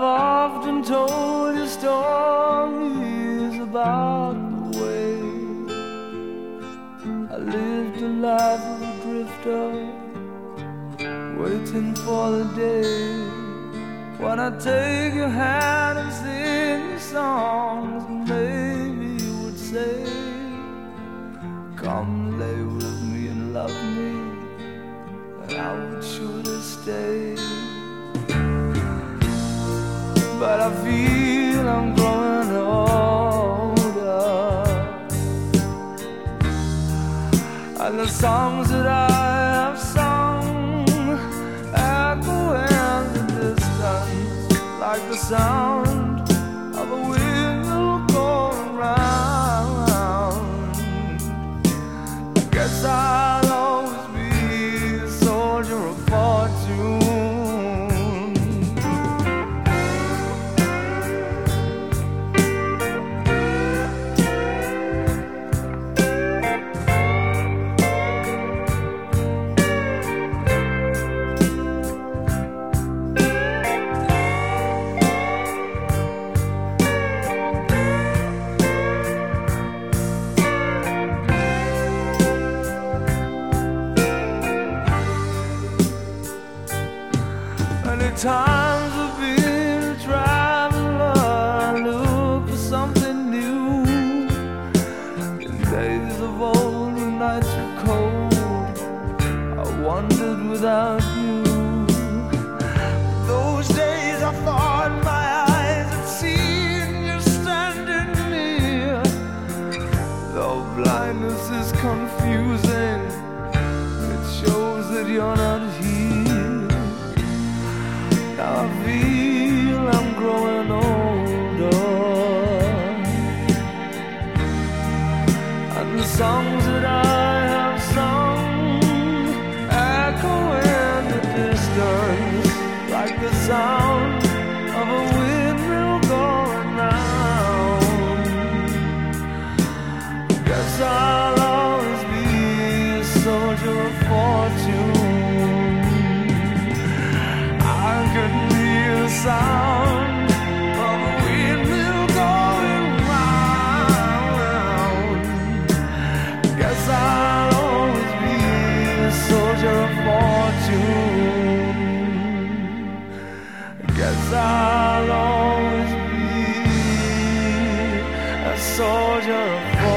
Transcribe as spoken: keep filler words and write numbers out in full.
often told you stories about the way I lived a life of a drifter, waiting for the day when I take your hand and sing you songs, and maybe you would say, come lay with me and love me, and I would surely stay. But I feel I'm growing older, and the songs that I have sung echo in the distance like the sound of a wheel going round. I guess I'll always be a soldier of fortune. Many times I've been a traveler, I look for something new. In days of old, when nights were cold, I wandered without you. Those days I thought my eyes had seen you standing near. Though blindness is confusing, it shows that you're not here. Now I feel I'm growing older, and the songs that I have sung echo in the distance like the sound of a windmill going round. Guess I'll always be a soldier of fortune. I can hear the sound of a windmill going round. Guess I'll always be a soldier of fortune. Guess I'll always be a soldier of fortune.